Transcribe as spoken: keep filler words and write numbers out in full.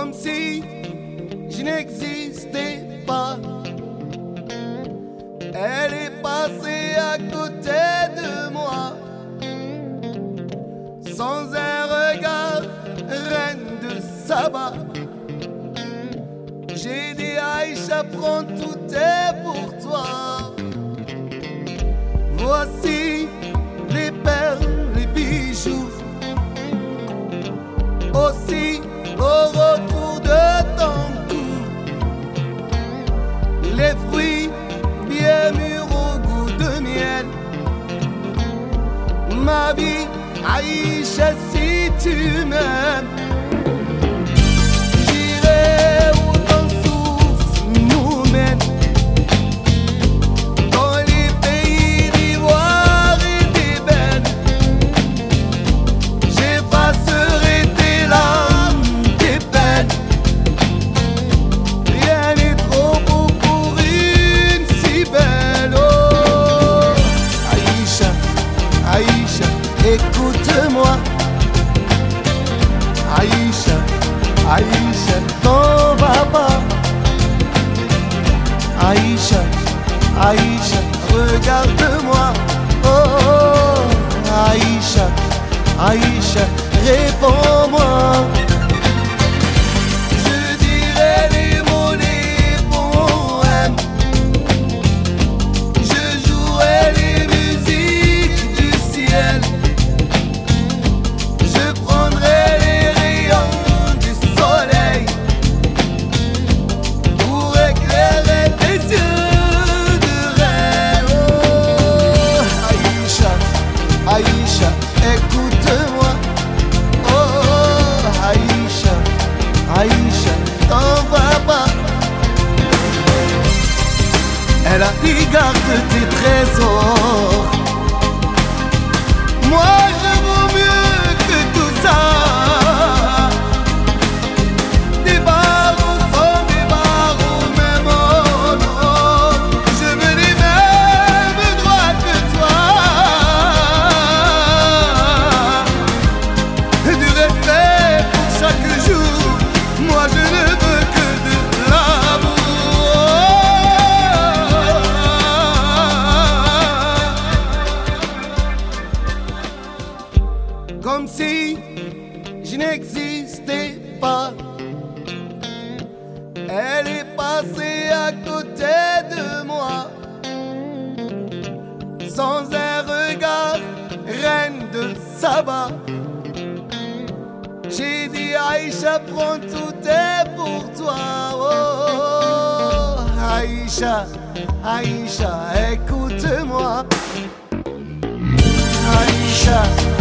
comme si je n'existais pas. Elle est passée à côté de moi, sans un regard, reine de Saba. J'ai dit Aïcha, prends, tout est pour toi. Voici les perles, les bijoux, aussi au retour de ton cou, les fruits bien mûrs au goût de miel. Ma vie, Aïcha, si tu m'aimes, j'irai où ton souffle nous mène, dans les pays d'ivoire et d'ébène. J'effacerai tes larmes, tes peines. Rien n'est trop beau pour une si belle. Oh, Aïcha, Aïcha, écoute-moi. Aïcha, Aïcha, t'en vas pas. Aïcha, Aïcha, regarde-moi. Oh, oh, Aïcha, Aïcha, réponds-moi. Je dirai les mots, les poèmes. Je jouerai les musiques du ciel. Je prendrai les rayons du soleil pour éclairer tes yeux de reine. Oh, Aïcha, Aïcha, écoute-moi. Oh, Aïcha, Aïcha, t'en vas pas. Elle a dit garde tes trésors. Moi je vaux mieux que tout ça. Des barreaux sont des barreaux, même oh non. Je veux les mêmes droits que toi. Du respect pour chaque jour. Moi je ne veux que de l'amour. Comme si je n'existais pas. Elle est passée à côté de moi, sans un regard, reine de Saba. J'ai dit Aïcha, prends, tout est pour toi. Oh, Aïcha, Aïcha, écoute-moi. Aïcha,